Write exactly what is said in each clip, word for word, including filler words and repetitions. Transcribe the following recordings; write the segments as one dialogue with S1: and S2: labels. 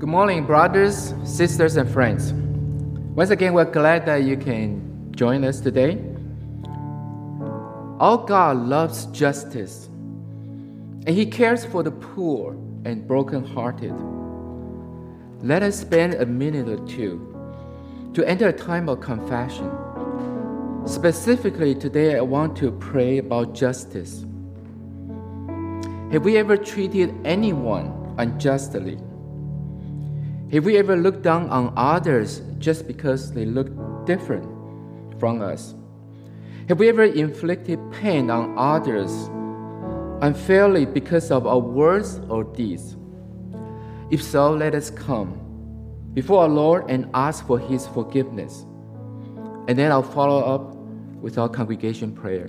S1: Good morning, brothers, sisters, and friends. Once again, we're glad that you can join us today. Our God loves justice, and He cares for the poor and brokenhearted. Let us spend a minute or two to enter a time of confession. Specifically, today I want to pray about justice. Have we ever treated anyone unjustly? Have we ever looked down on others just because they look different from us? Have we ever inflicted pain on others unfairly because of our words or deeds? If so, let us come before our Lord and ask for His forgiveness. And then I'll follow up with our congregation prayer.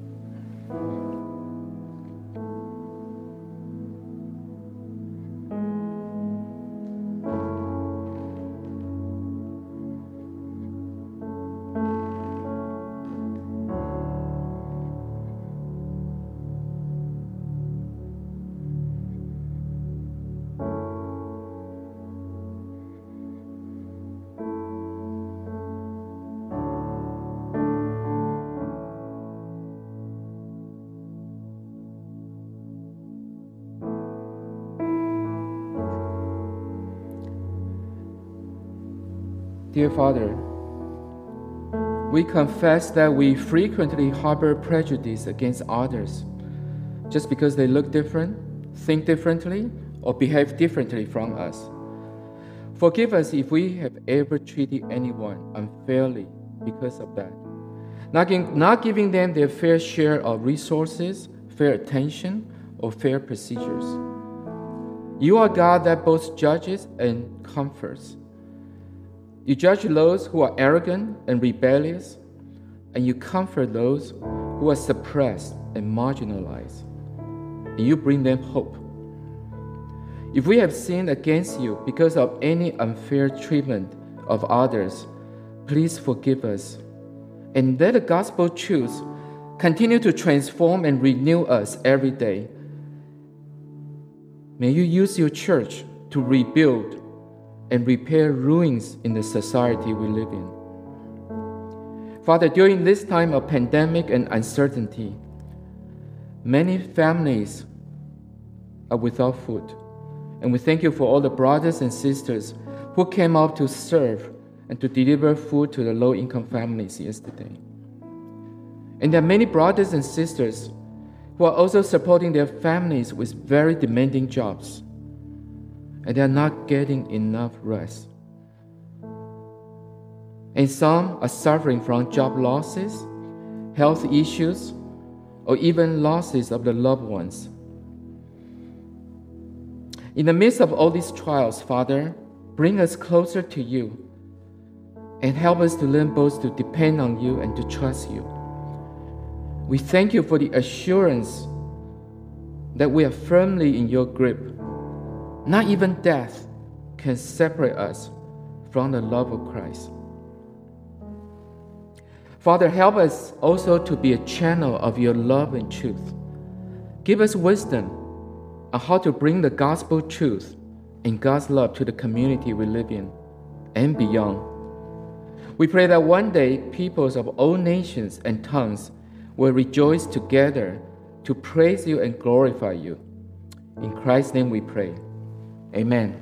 S1: Dear Father, we confess that we frequently harbor prejudice against others just because they look different, think differently, or behave differently from us. Forgive us if we have ever treated anyone unfairly because of that, not giving, not giving them their fair share of resources, fair attention, or fair procedures. You are God that both judges and comforts. You judge those who are arrogant and rebellious, and you comfort those who are suppressed and marginalized, and you bring them hope. If we have sinned against you because of any unfair treatment of others, please forgive us, and let the gospel truth continue to transform and renew us every day. May you use your church to rebuild and repair ruins in the society we live in. Father, during this time of pandemic and uncertainty, many families are without food. And we thank you for all the brothers and sisters who came out to serve and to deliver food to the low-income families yesterday. And there are many brothers and sisters who are also supporting their families with very demanding jobs, and they are not getting enough rest. And some are suffering from job losses, health issues, or even losses of the loved ones. In the midst of all these trials, Father, bring us closer to you and help us to learn both to depend on you and to trust you. We thank you for the assurance that we are firmly in your grip. Not even death can separate us from the love of Christ. Father, help us also to be a channel of your love and truth. Give us wisdom on how to bring the gospel truth and God's love to the community we live in and beyond. We pray that one day peoples of all nations and tongues will rejoice together to praise you and glorify you. In Christ's name we pray. Amen.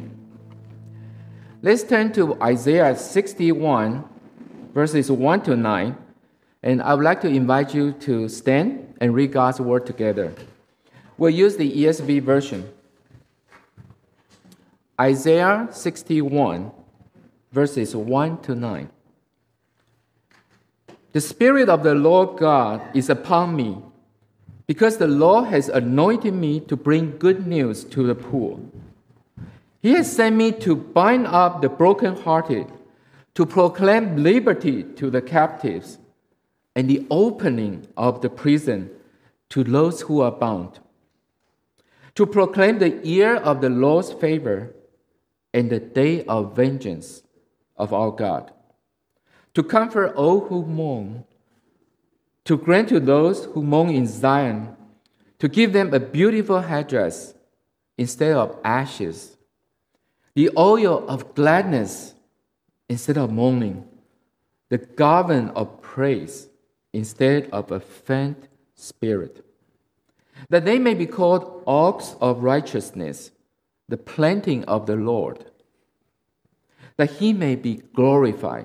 S1: Let's turn to Isaiah sixty-one, verses one to nine, and I would like to invite you to stand and read God's word together. We'll use the E S V version. Isaiah sixty-one, verses one to nine. The Spirit of the Lord God is upon me, because the Lord has anointed me to bring good news to the poor. He has sent me to bind up the brokenhearted, to proclaim liberty to the captives, and the opening of the prison to those who are bound, to proclaim the year of the Lord's favor and the day of vengeance of our God, to comfort all who mourn, to grant to those who mourn in Zion, to give them a beautiful headdress instead of ashes, the oil of gladness instead of mourning, the garment of praise instead of a faint spirit, that they may be called oaks of righteousness, the planting of the Lord, that he may be glorified.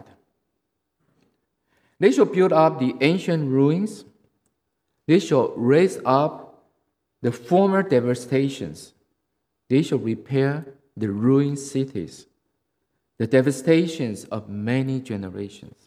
S1: They shall build up the ancient ruins. They shall raise up the former devastations. They shall repair the ruined cities, the devastations of many generations.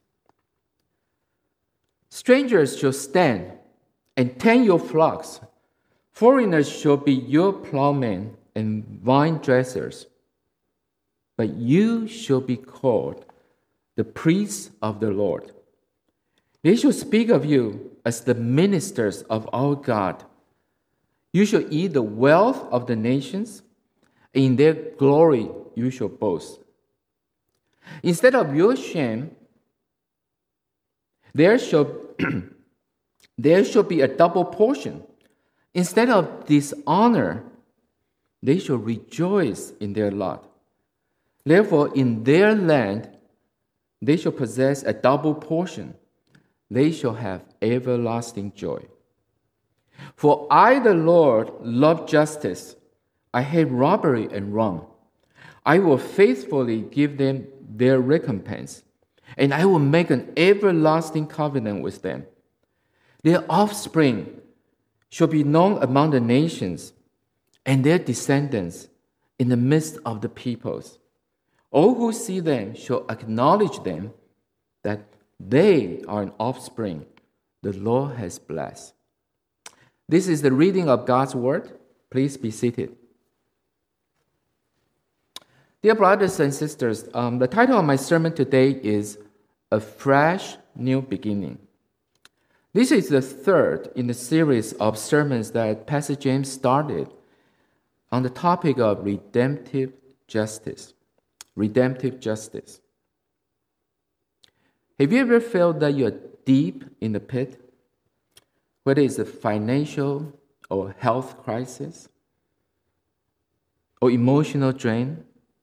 S1: Strangers shall stand and tend your flocks. Foreigners shall be your plowmen and vine dressers. But you shall be called the priests of the Lord. They shall speak of you as the ministers of our God. You shall eat the wealth of the nations. In their glory you shall boast. Instead of your shame, there shall, there shall be a double portion. Instead of dishonor, they shall rejoice in their lot. Therefore, in their land, they shall possess a double portion. They shall have everlasting joy. For I, the Lord, love justice. I hate robbery and wrong. I will faithfully give them their recompense, and I will make an everlasting covenant with them. Their offspring shall be known among the nations, and their descendants in the midst of the peoples. All who see them shall acknowledge them, that they are an offspring the Lord has blessed. This is the reading of God's word. Please be seated. Dear brothers and sisters, um, the title of my sermon today is A Fresh New Beginning. This is the third in the series of sermons that Pastor James started on the topic of redemptive justice. Redemptive justice. Have you ever felt that you're deep in the pit? Whether it's a financial or health crisis, or emotional drain,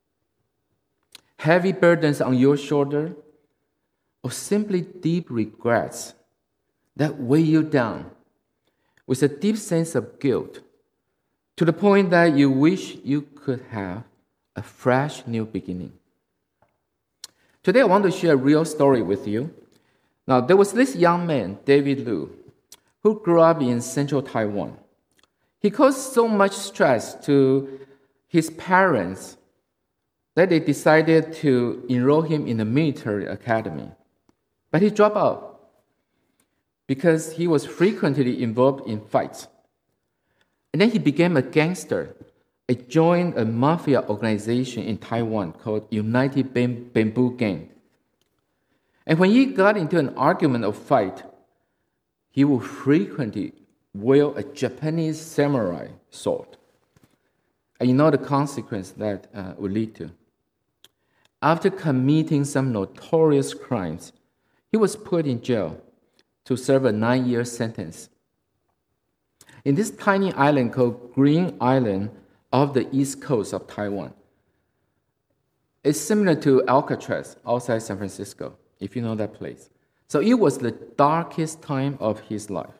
S1: heavy burdens on your shoulder, or simply deep regrets that weigh you down with a deep sense of guilt to the point that you wish you could have a fresh new beginning. Today I want to share a real story with you. Now, there was this young man, David Liu, who grew up in central Taiwan. He caused so much stress to his parents that they decided to enroll him in a military academy. But he dropped out because he was frequently involved in fights. And then he became a gangster. He joined a mafia organization in Taiwan called United Bamboo Gang. And when he got into an argument or fight, he would frequently wield a Japanese samurai sword. And you know the consequence that uh, would lead to. After committing some notorious crimes, he was put in jail to serve a nine-year sentence. In this tiny island called Green Island off the east coast of Taiwan, it's similar to Alcatraz outside San Francisco, if you know that place. So it was the darkest time of his life.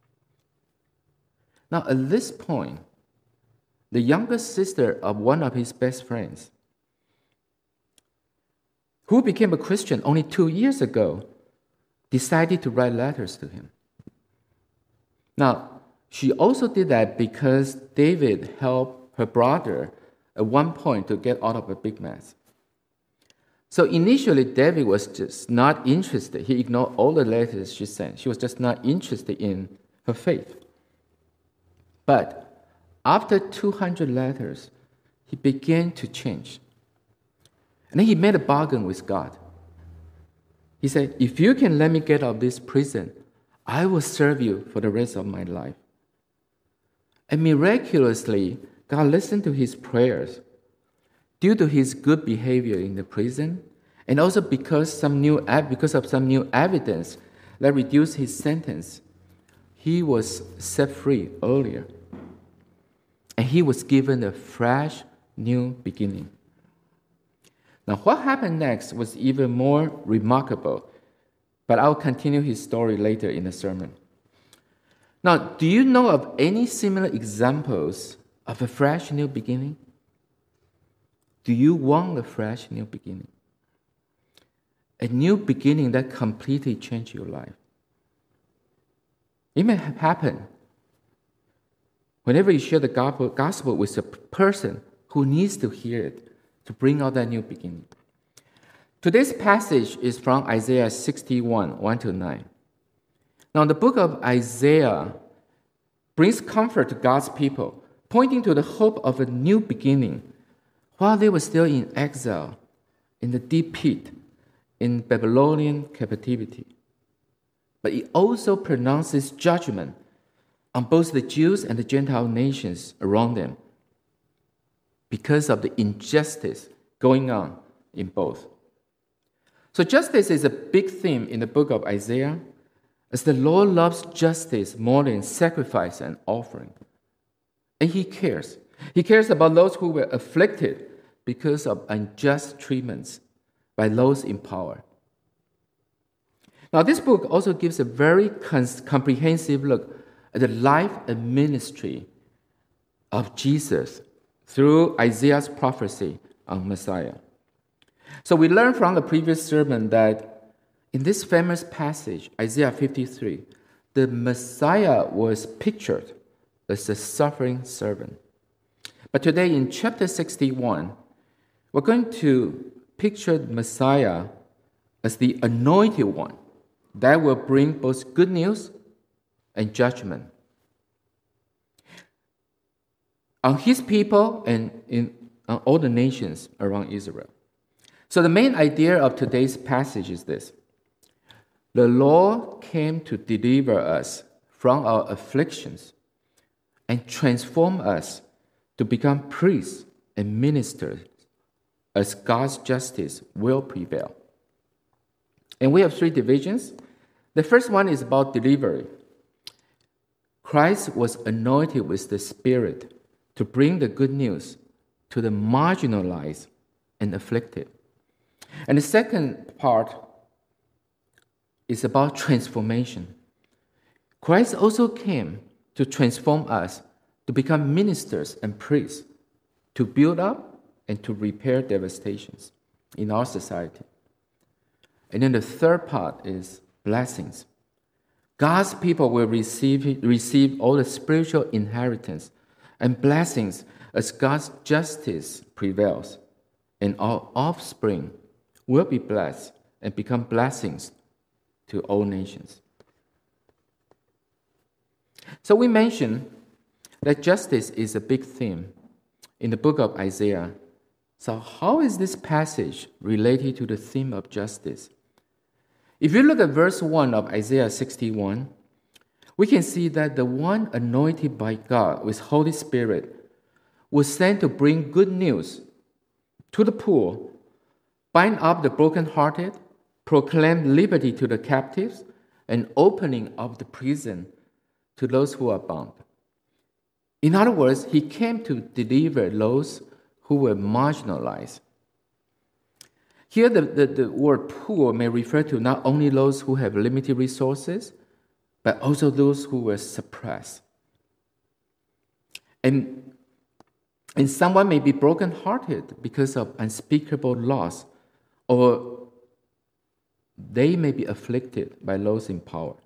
S1: Now, at this point, the younger sister of one of his best friends, who became a Christian only two years ago, decided to write letters to him. Now, she also did that because David helped her brother at one point to get out of a big mess. So initially, David was just not interested. He ignored all the letters she sent. She was just not interested in her faith. But after two hundred letters, he began to change. And then he made a bargain with God. He said, if you can let me get out of this prison, I will serve you for the rest of my life. And miraculously, God listened to his prayers. Due to his good behavior in the prison, and also because some new because of some new evidence that reduced his sentence, he was set free earlier. And he was given a fresh new beginning. Now, what happened next was even more remarkable, but I'll continue his story later in the sermon. Now, do you know of any similar examples of a fresh new beginning? Do you want a fresh new beginning? A new beginning that completely changed your life. It may have happened whenever you share the gospel with a person who needs to hear it to bring out that new beginning. Today's passage is from Isaiah sixty-one, one to nine. Now, the book of Isaiah brings comfort to God's people, pointing to the hope of a new beginning while they were still in exile, in the deep pit, in Babylonian captivity. But it also pronounces judgment on both the Jews and the Gentile nations around them because of the injustice going on in both. So justice is a big theme in the book of Isaiah, as the Lord loves justice more than sacrifice and offering. And he cares. He cares about those who were afflicted because of unjust treatments by those in power. Now, this book also gives a very comprehensive look at the life and ministry of Jesus through Isaiah's prophecy on Messiah. So we learned from the previous sermon that in this famous passage, Isaiah fifty-three, the Messiah was pictured as a suffering servant. But today in chapter sixty-one, we're going to picture the Messiah as the anointed one that will bring both good news and judgment on his people and in on all the nations around Israel. So the main idea of today's passage is this. The Lord came to deliver us from our afflictions and transform us to become priests and ministers as God's justice will prevail. And we have three divisions. The first one is about delivery. Christ was anointed with the Spirit to bring the good news to the marginalized and afflicted. And the second part is about transformation. Christ also came to transform us to become ministers and priests, to build up and to repair devastations in our society. And then the third part is blessings. God's people will receive, receive all the spiritual inheritance and blessings as God's justice prevails, and our offspring will be blessed and become blessings to all nations. So we mentioned that justice is a big theme in the book of Isaiah. So how is this passage related to the theme of justice? If you look at verse one of Isaiah sixty-one, we can see that the one anointed by God with Holy Spirit was sent to bring good news to the poor, bind up the brokenhearted, proclaim liberty to the captives, and opening of the prison to those who are bound. In other words, he came to deliver those who were marginalized. Here, the, the, the word poor may refer to not only those who have limited resources, but also those who were suppressed. And, and someone may be brokenhearted because of unspeakable loss, or they may be afflicted by those in power.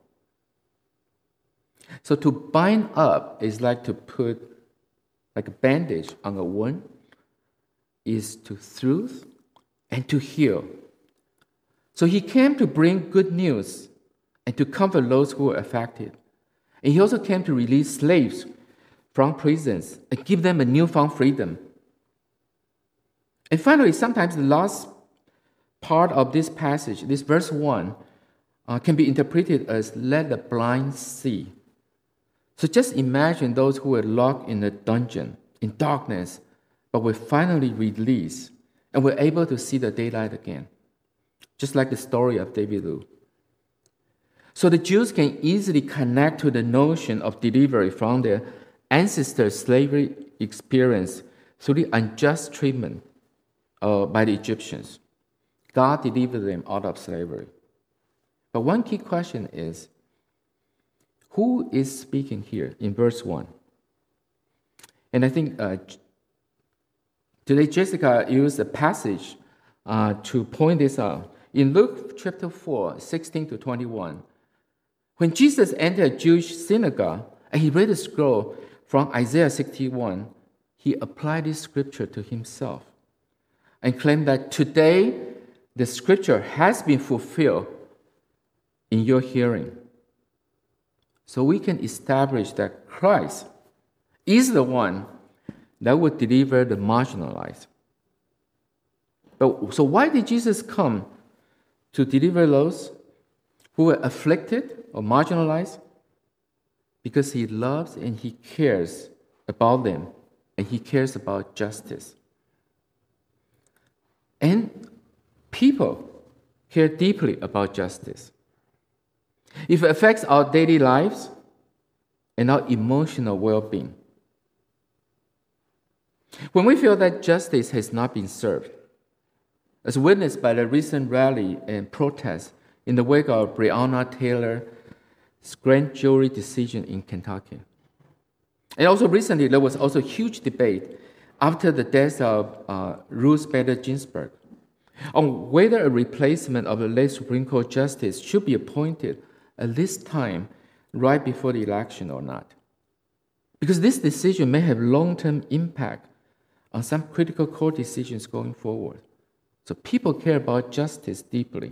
S1: So to bind up is like to put like a bandage on a wound, is to soothe and to heal. So he came to bring good news and to comfort those who were affected. And he also came to release slaves from prisons and give them a newfound freedom. And finally, sometimes the last part of this passage, this verse one, uh, can be interpreted as let the blind see. So just imagine those who were locked in a dungeon, in darkness, but were finally released and were able to see the daylight again. Just like the story of David Liu. So the Jews can easily connect to the notion of delivery from their ancestors' slavery experience through the unjust treatment uh, by the Egyptians. God delivered them out of slavery. But one key question is, who is speaking here in verse one? And I think uh, today Jessica used a passage uh, to point this out. In Luke chapter four, sixteen to twenty-one, when Jesus entered a Jewish synagogue and he read a scroll from Isaiah sixty-one, he applied this scripture to himself and claimed that today the scripture has been fulfilled in your hearing. So we can establish that Christ is the one that would deliver the marginalized. But so why did Jesus come to deliver those who were afflicted or marginalized? Because he loves and he cares about them, and he cares about justice. And people care deeply about justice. If it affects our daily lives and our emotional well-being. When we feel that justice has not been served, as witnessed by the recent rally and protest in the wake of Breonna Taylor's grand jury decision in Kentucky. And also recently, there was also a huge debate after the death of uh, Ruth Bader Ginsburg on whether a replacement of the late Supreme Court justice should be appointed at this time right before the election or not. Because this decision may have long-term impact on some critical court decisions going forward. So people care about justice deeply.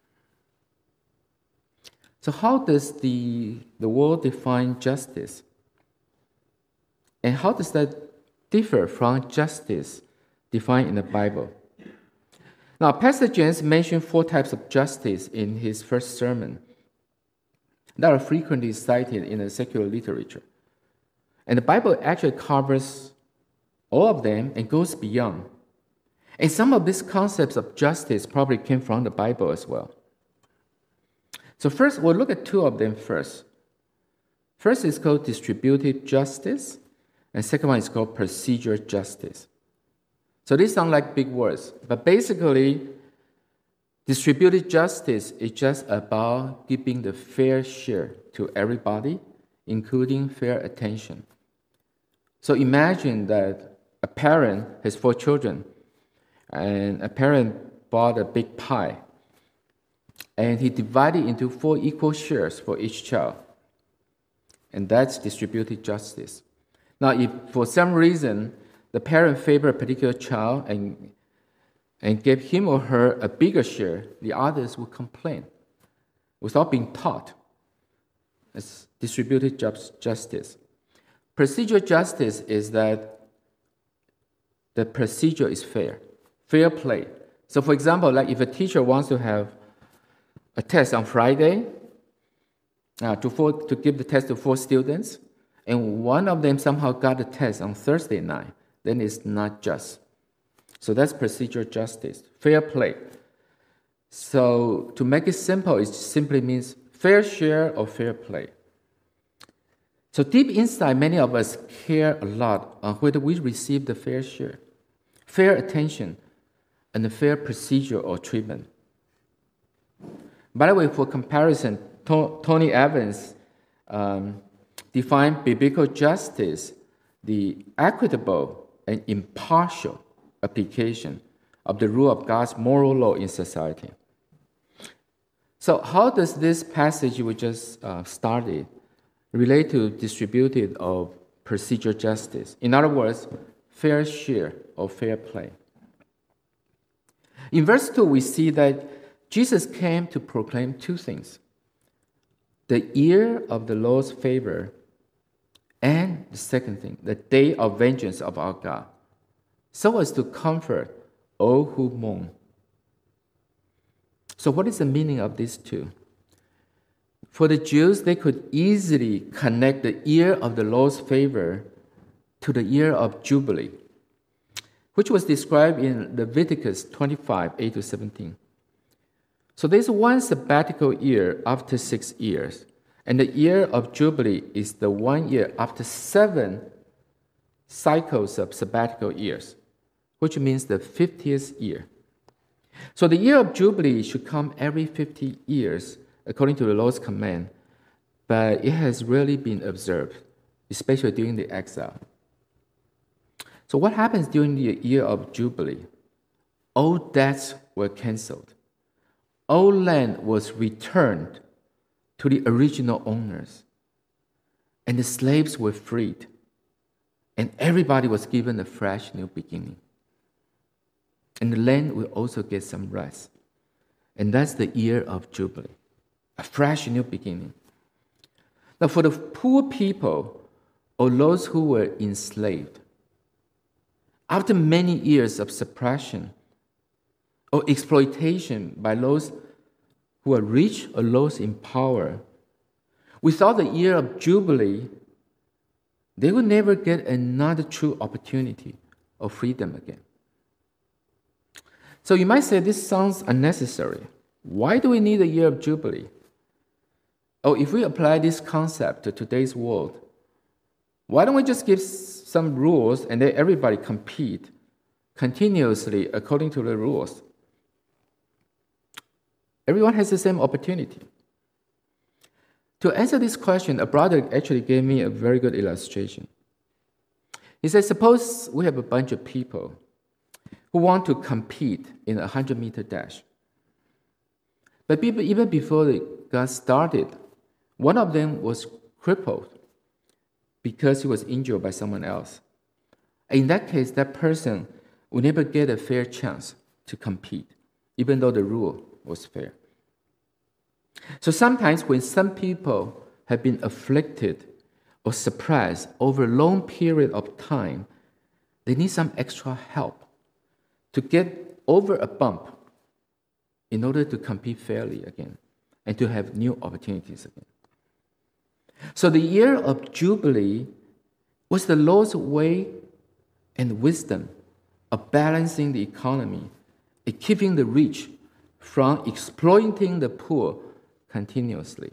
S1: So how does the, the world define justice? And how does that differ from justice defined in the Bible? Now, Pastor James mentioned four types of justice in his first sermon that are frequently cited in the secular literature. And the Bible actually covers all of them and goes beyond. And some of these concepts of justice probably came from the Bible as well. So first, we'll look at two of them first. First is called distributive justice, and second one is called procedural justice. So these sound like big words, but basically, distributive justice is just about giving the fair share to everybody, including fair attention. So imagine that a parent has four children, and a parent bought a big pie, and he divided into four equal shares for each child. And that's distributive justice. Now, if for some reason the parent favored a particular child and, and gave him or her a bigger share, the others would complain without being taught. It's distributive justice. Procedural justice is that the procedure is fair, fair play. So, for example, like if a teacher wants to have a test on Friday uh, to, four, to give the test to four students, and one of them somehow got the test on Thursday night, then it's not just. So that's procedural justice, fair play. So to make it simple, it simply means fair share or fair play. So deep inside, many of us care a lot on whether we receive the fair share, fair attention, and the fair procedure or treatment. By the way, for comparison, Tony Evans um, defined biblical justice, the equitable and impartial application of the rule of God's moral law in society. So how does this passage we just uh, started relate to distributed or procedural justice? In other words, fair share or fair play. In verse two, we see that Jesus came to proclaim two things: the year of the Lord's favor, and the second thing, the day of vengeance of our God, so as to comfort all who mourn. So what is the meaning of these two? For the Jews, they could easily connect the year of the Lord's favor to the year of Jubilee, which was described in Leviticus twenty-five, eight to seventeen. So there's one sabbatical year after six years, and the year of Jubilee is the one year after seven cycles of sabbatical years, which means the fiftieth year. So the year of Jubilee should come every fifty years, according to the Lord's command, but it has rarely been observed, especially during the exile. So what happens during the year of Jubilee? All debts were canceled. All land was returned to the original owners. And the slaves were freed. And everybody was given a fresh new beginning. And the land will also get some rest. And that's the year of Jubilee, a fresh new beginning. Now, for the poor people or those who were enslaved, after many years of suppression or exploitation by those who are rich or those in power, without the year of Jubilee, they will never get another true opportunity of freedom again. So you might say this sounds unnecessary. Why do we need a year of Jubilee? Oh, if we apply this concept to today's world, why don't we just give some rules and then everybody compete continuously according to the rules? Everyone has the same opportunity. To answer this question, a brother actually gave me a very good illustration. He said, suppose we have a bunch of people who want to compete in a hundred-meter dash. But even before they got started, one of them was crippled because he was injured by someone else. In that case, that person would never get a fair chance to compete, even though the rule was fair. So sometimes when some people have been afflicted or suppressed over a long period of time, they need some extra help to get over a bump in order to compete fairly again and to have new opportunities again. So the year of Jubilee was the Lord's way and wisdom of balancing the economy and keeping the rich from exploiting the poor continuously.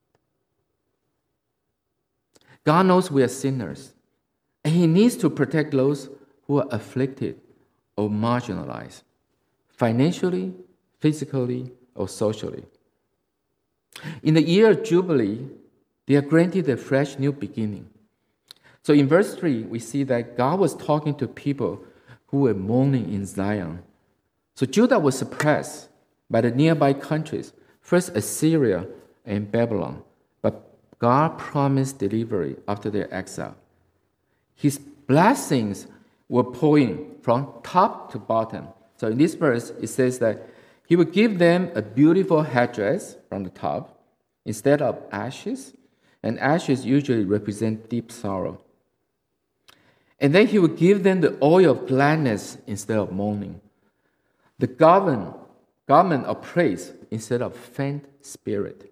S1: God knows we are sinners, and He needs to protect those who are afflicted or marginalized, financially, physically, or socially. In the year of Jubilee, they are granted a fresh new beginning. So in verse three, we see that God was talking to people who were mourning in Zion. So Judah was suppressed by the nearby countries, first Assyria and Babylon, but God promised delivery after their exile. His blessings were pouring from top to bottom. So in this verse, it says that He would give them a beautiful headdress from the top instead of ashes, and ashes usually represent deep sorrow. And then He would give them the oil of gladness instead of mourning, the garment, garment of praise instead of faint spirit.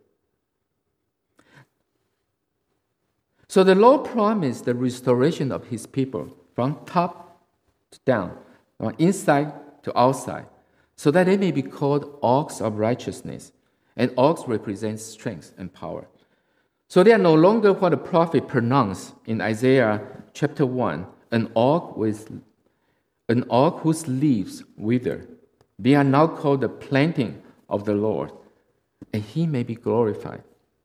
S1: So the Lord promised the restoration of His people from top to down, from inside to outside, so that they may be called oaks of righteousness. And oaks represents strength and power. So they are no longer what the prophet pronounced in Isaiah chapter one, an oak with an oak whose leaves wither. They are now called the planting of the Lord, and He may be glorified.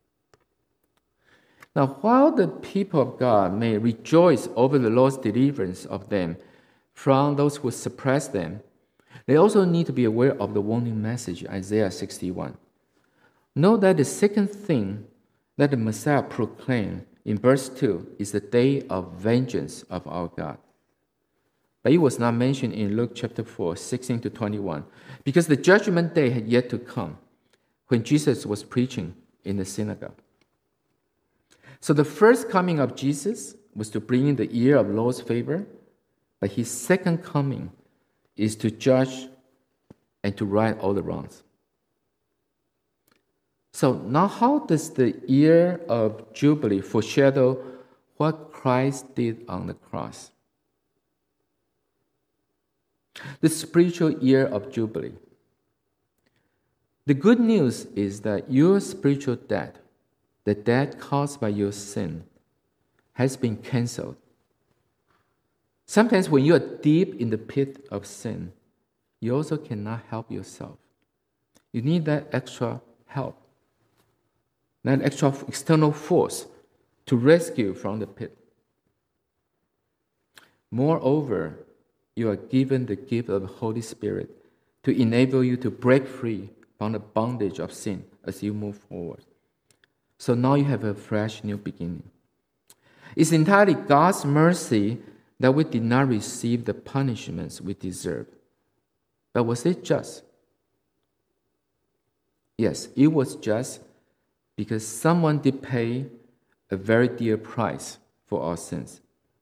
S1: Now, while the people of God may rejoice over the Lord's deliverance of them from those who suppress them, they also need to be aware of the warning message, Isaiah sixty-one. Know that the second thing that the Messiah proclaimed in verse two is the day of vengeance of our God. But it was not mentioned in Luke chapter four, sixteen to twenty-one, because the judgment day had yet to come when Jesus was preaching in the synagogue. So the first coming of Jesus was to bring in the year of Lord's favor, but His second coming is to judge and to right all the wrongs. So now how does the year of Jubilee foreshadow what Christ did on the cross? The spiritual year of Jubilee. The good news is that your spiritual debt, the debt caused by your sin, has been canceled. Sometimes when you are deep in the pit of sin, you also cannot help yourself. You need that extra help, that extra external force to rescue from the pit. Moreover, you are given the gift of the Holy Spirit to enable you to break free from the bondage of sin as you move forward. So now you have a fresh new beginning. It's entirely God's mercy that we did not receive the punishments we deserve. But was it just? Yes, it was just because someone did pay a very dear price for our sins.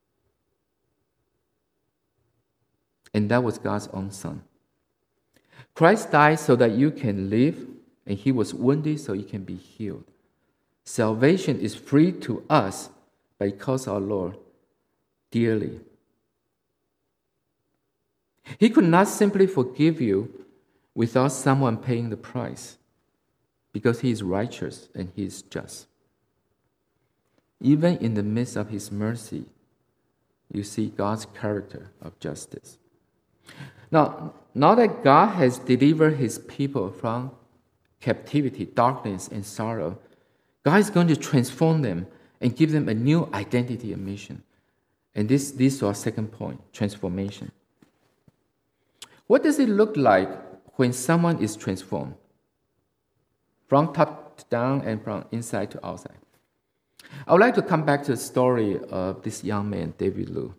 S1: And that was God's own Son. Christ died so that you can live, and he was wounded so you can be healed. Salvation is free to us because our Lord dearly. He could not simply forgive you without someone paying the price, because he is righteous and he is just. Even in the midst of his mercy, you see God's character of justice. Now, now that God has delivered his people from captivity, darkness, and sorrow, God is going to transform them and give them a new identity and mission. And this, this is our second point, transformation. What does it look like when someone is transformed? From top to down and from inside to outside. I would like to come back to the story of this young man, David Liu.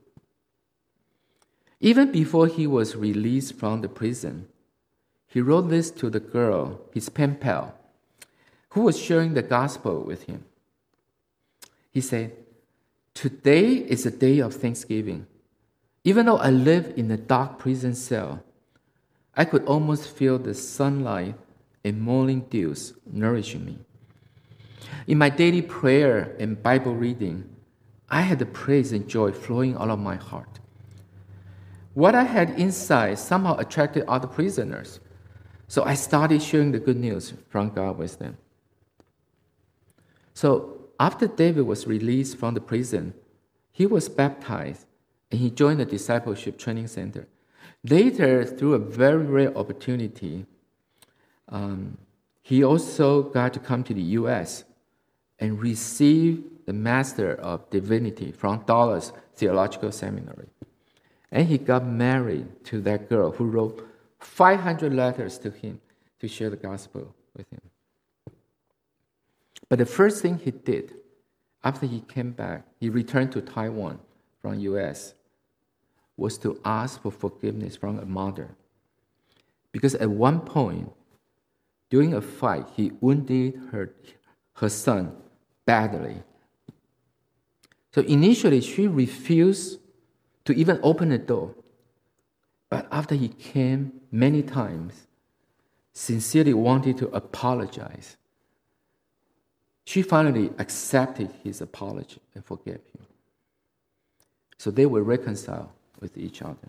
S1: Even before he was released from the prison, he wrote this to the girl, his pen pal, who was sharing the gospel with him. He said, "Today is a day of thanksgiving. Even though I live in a dark prison cell, I could almost feel the sunlight and morning dews nourishing me. In my daily prayer and Bible reading, I had the praise and joy flowing out of my heart. What I had inside somehow attracted other prisoners, so I started sharing the good news from God with them." So after David was released from the prison, he was baptized and he joined the discipleship training center. Later, through a very rare opportunity, um, he also got to come to the U S and receive the Master of Divinity from Dallas Theological Seminary. And he got married to that girl who wrote five hundred letters to him to share the gospel with him. But the first thing he did after he came back, he returned to Taiwan from U S, was to ask for forgiveness from a mother. Because at one point, during a fight, he wounded her, her son badly. So initially, she refused to even open the door. But after he came many times, sincerely wanted to apologize, she finally accepted his apology and forgave him. So they were reconciled with each other.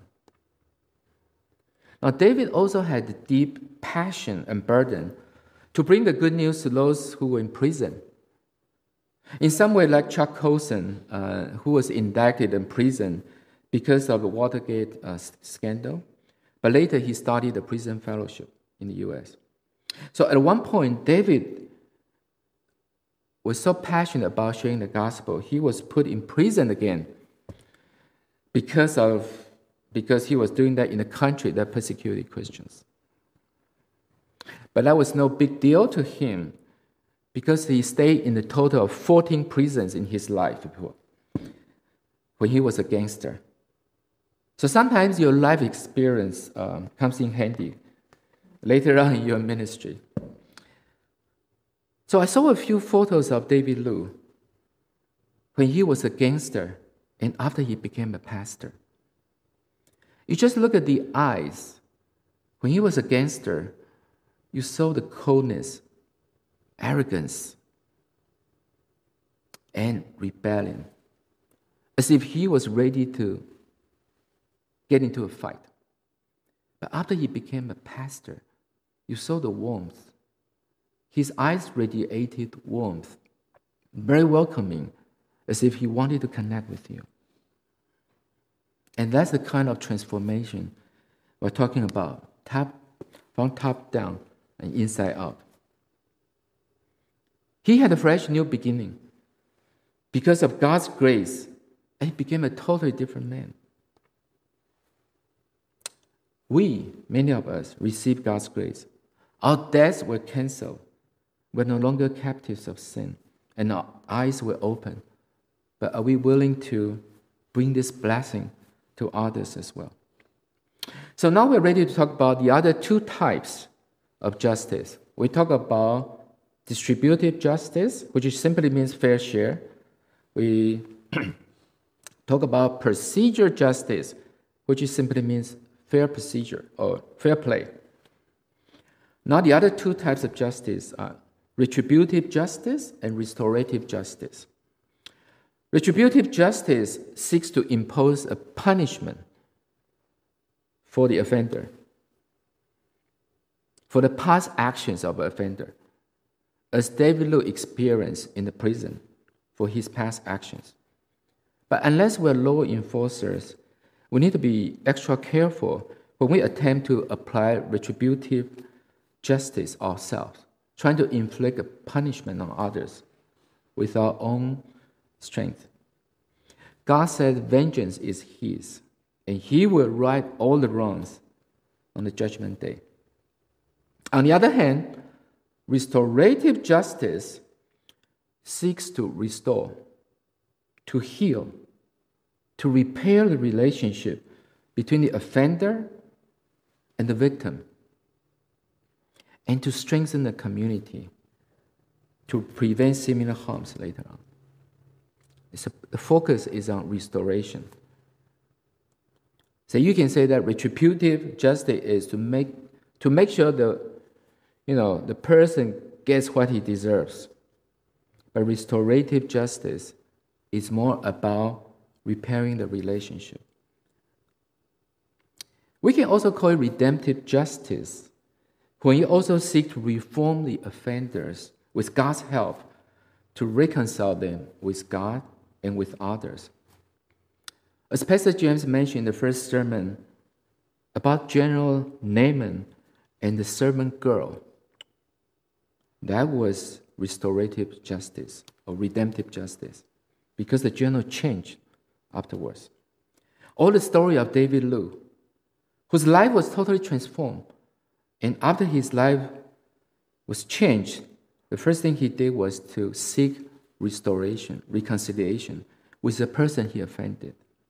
S1: Now, David also had the deep passion and burden to bring the good news to those who were in prison. In some way, like Chuck Colson, uh, who was indicted in prison because of the Watergate uh, scandal, but later he started the prison fellowship in the U S. So at one point, David was so passionate about sharing the gospel, he was put in prison again because of because he was doing that in a country that persecuted Christians. But that was no big deal to him because he stayed in a total of fourteen prisons in his life before, when he was a gangster. So sometimes your life experience um, comes in handy later on in your ministry. So I saw a few photos of David Liu when he was a gangster and after he became a pastor. You just look at the eyes. When he was a gangster, you saw the coldness, arrogance, and rebellion, as if he was ready to get into a fight. But after he became a pastor, you saw the warmth. His eyes radiated warmth, very welcoming, as if he wanted to connect with you. And that's the kind of transformation we're talking about, top, from top down and inside out. He had a fresh new beginning. Because of God's grace, he became a totally different man. We, many of us, received God's grace. Our debts were canceled. We're no longer captives of sin, and our eyes were open. But are we willing to bring this blessing to others as well? So now we're ready to talk about the other two types of justice. We talk about distributive justice, which simply means fair share. We talk about procedure justice, which simply means fair procedure or fair play. Now the other two types of justice are retributive justice and restorative justice. Retributive justice seeks to impose a punishment for the offender, for the past actions of the offender, as David Lu experienced in the prison for his past actions. But unless we're law enforcers, we need to be extra careful when we attempt to apply retributive justice ourselves, trying to inflict a punishment on others with our own strength. God said vengeance is his, and he will right all the wrongs on the judgment day. On the other hand, restorative justice seeks to restore, to heal, to repair the relationship between the offender and the victim, and to strengthen the community to prevent similar harms later on. It's a, the focus is on restoration. So you can say that retributive justice is to make to make sure the you know the person gets what he deserves. But restorative justice is more about repairing the relationship. We can also call it redemptive justice, when you also seek to reform the offenders with God's help to reconcile them with God and with others. As Pastor James mentioned in the first sermon about General Naaman and the servant girl, that was restorative justice or redemptive justice, because the general changed afterwards. Or the story of David Lu, whose life was totally transformed, and after his life was changed, the first thing he did was to seek restoration, reconciliation with the person he offended.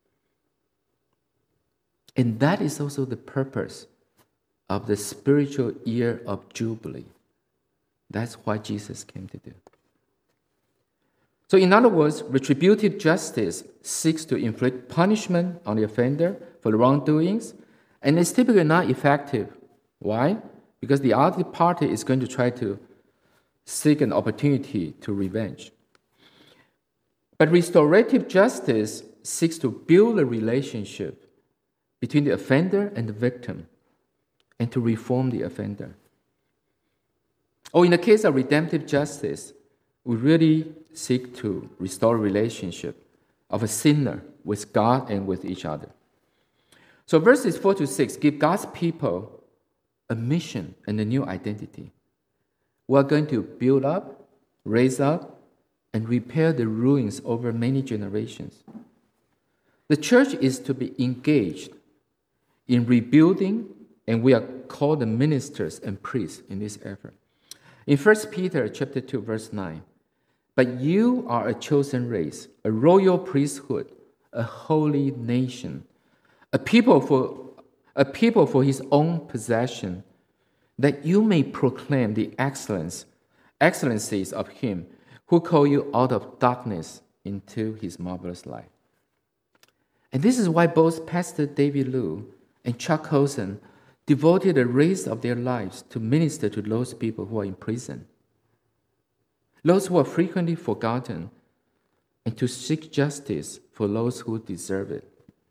S1: And that is also the purpose of the spiritual year of Jubilee. That's what Jesus came to do. So in other words, retributive justice seeks to inflict punishment on the offender for the wrongdoings, and it's typically not effective. Why? Because the other party is going to try to seek an opportunity to revenge. But restorative justice seeks to build a relationship between the offender and the victim and to reform the offender. Or in the case of redemptive justice, we really seek to restore a relationship of a sinner with God and with each other. So verses four to six give God's people a mission and a new identity. We are going to build up, raise up, and repair the ruins over many generations. The church is to be engaged in rebuilding, and we are called the ministers and priests in this effort. In First Peter chapter two, verse nine, but you are a chosen race, a royal priesthood, a holy nation, a people for a people for his own possession, that you may proclaim the excellence, excellencies of him who called you out of darkness into his marvelous light. And this is why both Pastor David Lu and Chuck Colson devoted the rest of their lives to minister to those people who are in prison, those who are frequently forgotten, and to seek justice for those who deserve it.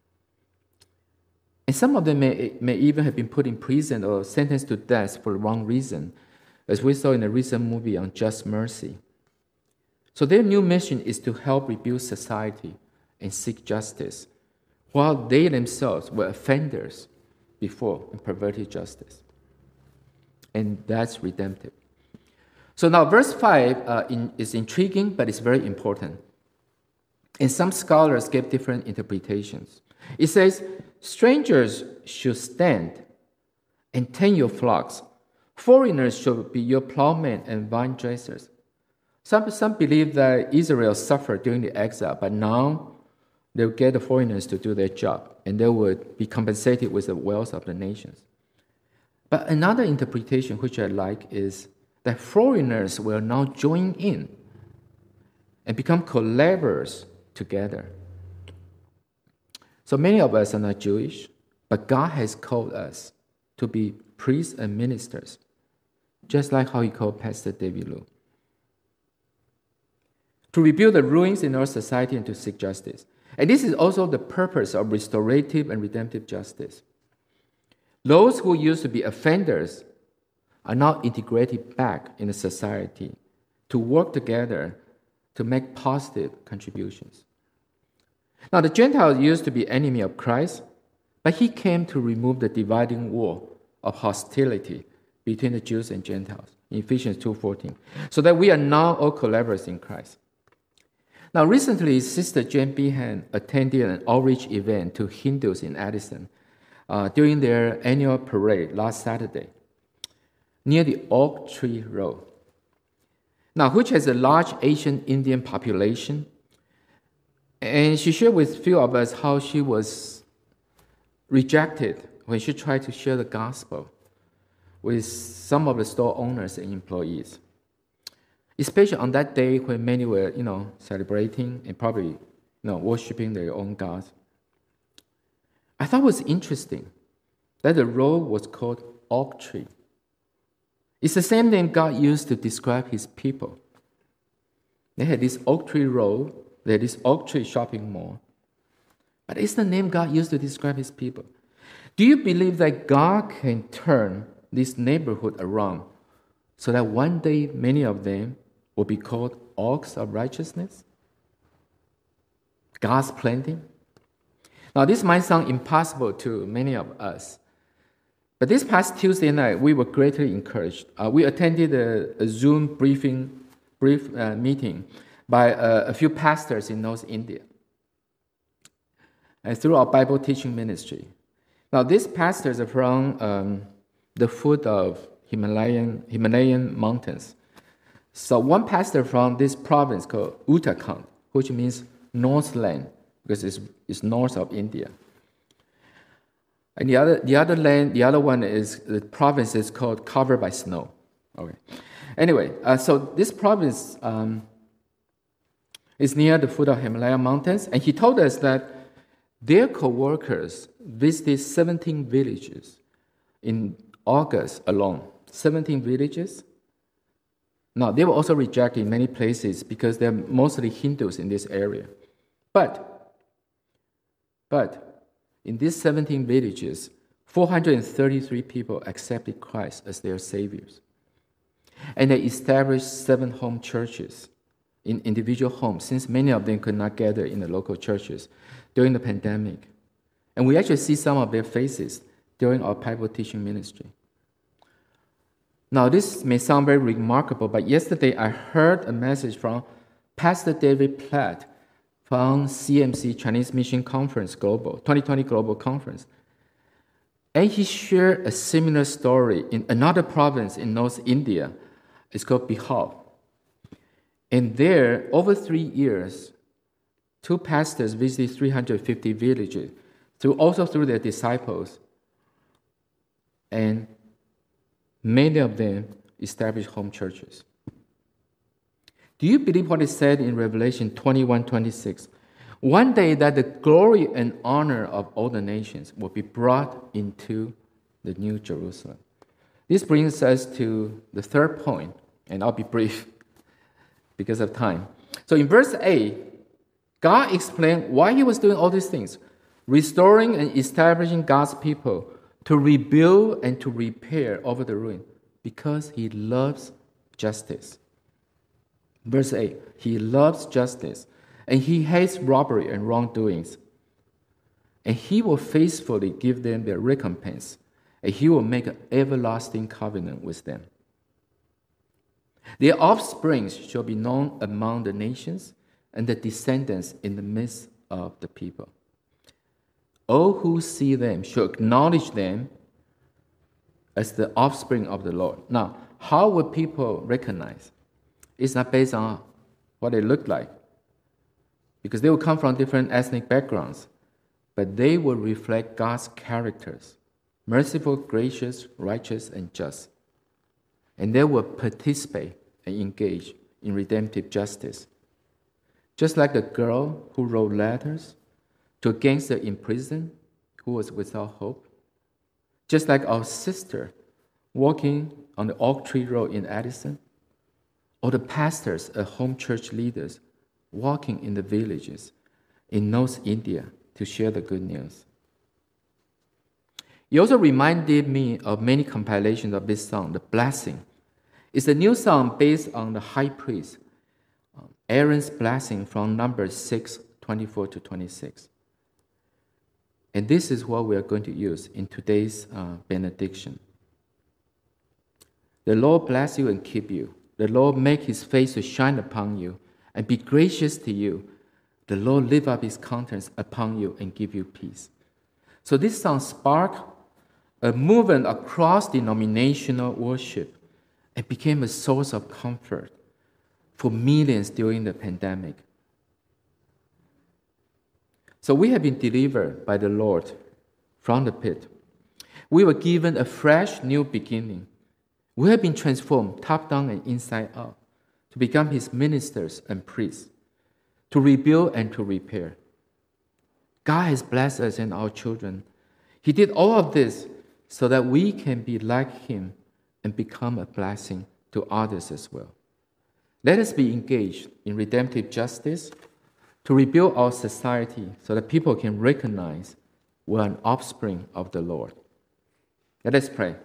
S1: And some of them may, may even have been put in prison or sentenced to death for the wrong reason, as we saw in a recent movie on Just Mercy. So their new mission is to help rebuild society and seek justice while they themselves were offenders before and perverted justice. And that's redemptive. So now verse five uh, in, is intriguing, but it's very important. And some scholars gave different interpretations. It says, strangers should stand and tend your flocks. Foreigners should be your plowmen and vine dressers. Some, some believe that Israel suffered during the exile, but now they'll get the foreigners to do their job, and they would be compensated with the wealth of the nations. But another interpretation, which I like, is that foreigners will now join in and become collaborators together. So many of us are not Jewish, but God has called us to be priests and ministers, just like how he called Pastor David Lu. To rebuild the ruins in our society and to seek justice. And this is also the purpose of restorative and redemptive justice. Those who used to be offenders are now integrated back in the society to work together to make positive contributions. Now, the Gentiles used to be enemy of Christ, but he came to remove the dividing wall of hostility between the Jews and Gentiles in Ephesians two fourteen, so that we are now all collaborators in Christ. Now, recently, Sister Jane Behan attended an outreach event to Hindus in Addison uh, during their annual parade last Saturday near the Oak Tree Road. Now, which has a large Asian Indian population. And she shared with a few of us how she was rejected when she tried to share the gospel with some of the store owners and employees. Especially on that day when many were, you know, celebrating and probably, you know, worshiping their own gods. I thought it was interesting that the road was called Oak Tree. It's the same name God used to describe his people. They had this Oak Tree Road, they had this Oak Tree shopping mall. But it's the name God used to describe his people. Do you believe that God can turn this neighborhood around so that one day many of them will be called oaks of righteousness? God's planting? Now, this might sound impossible to many of us. But this past Tuesday night, we were greatly encouraged. Uh, we attended a, a Zoom briefing brief uh, meeting by uh, a few pastors in North India and through our Bible teaching ministry. Now, these pastors are from um, the foot of Himalayan, Himalayan mountains. So one pastor from this province called Uttarakhand, which means Northland, because it's, it's north of India. And the other, the other land, the other one is, the province is called covered by snow. Okay. Anyway, uh, so this province um, is near the foot of Himalayan mountains, and he told us that their co-workers visited seventeen villages in August alone. seventeen villages. Now, they were also rejected in many places because they're mostly Hindus in this area. But, but in these seventeen villages, four hundred thirty-three people accepted Christ as their saviors. And they established seven home churches in individual homes, since many of them could not gather in the local churches during the pandemic. And we actually see some of their faces during our Bible teaching ministry. Now, this may sound very remarkable, but yesterday I heard a message from Pastor David Platt from C M C, Chinese Mission Conference Global, twenty twenty Global Conference. And he shared a similar story in another province in North India. It's called Bihar. And there, over three years, two pastors visited three hundred fifty villages, through, also through their disciples. And many of them established home churches. Do you believe what is said in Revelation twenty-one twenty-six? One day that the glory and honor of all the nations will be brought into the New Jerusalem. This brings us to the third point, and I'll be brief because of time. So in verse eight, God explained why he was doing all these things, restoring and establishing God's people to rebuild and to repair over the ruin, because he loves justice. Verse eight, he loves justice, and he hates robbery and wrongdoings. and he will faithfully give them their recompense, and he will make an everlasting covenant with them. Their offspring shall be known among the nations, and the descendants in the midst of the people. All who see them shall acknowledge them as the offspring of the Lord. Now, how will people recognize? It's not based on what they look like, because they will come from different ethnic backgrounds, but they will reflect God's characters: merciful, gracious, righteous, and just. And they will participate and engage in redemptive justice. Just like the girl who wrote letters to a gangster in prison who was without hope. Just like our sister walking on the Oak Tree Road in Addison. Or the pastors and home church leaders walking in the villages in North India to share the good news. It also reminded me of many compilations of this song, The Blessing. It's a new song based on the high priest, Aaron's blessing from Numbers six, twenty-four to twenty-six. And this is what we are going to use in today's uh, benediction. The Lord bless you and keep you. The Lord make his face to shine upon you and be gracious to you. The Lord lift up his countenance upon you and give you peace. So this song sparked a movement across denominational worship and became a source of comfort for millions during the pandemic. So we have been delivered by the Lord from the pit. We were given a fresh new beginning. We have been transformed top down and inside out to become his ministers and priests, to rebuild and to repair. God has blessed us and our children. He did all of this so that we can be like him and become a blessing to others as well. Let us be engaged in redemptive justice to rebuild our society so that people can recognize we're an offspring of the Lord. Let us pray.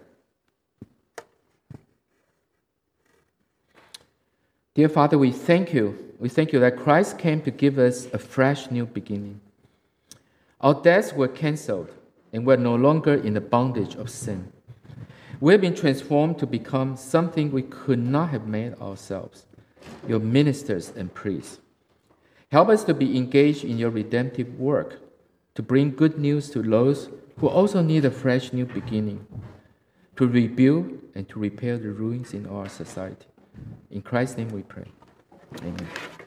S1: Dear Father, we thank you. We thank you that Christ came to give us a fresh new beginning. Our debts were canceled, and we're no longer in the bondage of sin. We have been transformed to become something we could not have made ourselves, your ministers and priests. Help us to be engaged in your redemptive work, to bring good news to those who also need a fresh new beginning, to rebuild and to repair the ruins in our society. In Christ's name we pray. Amen.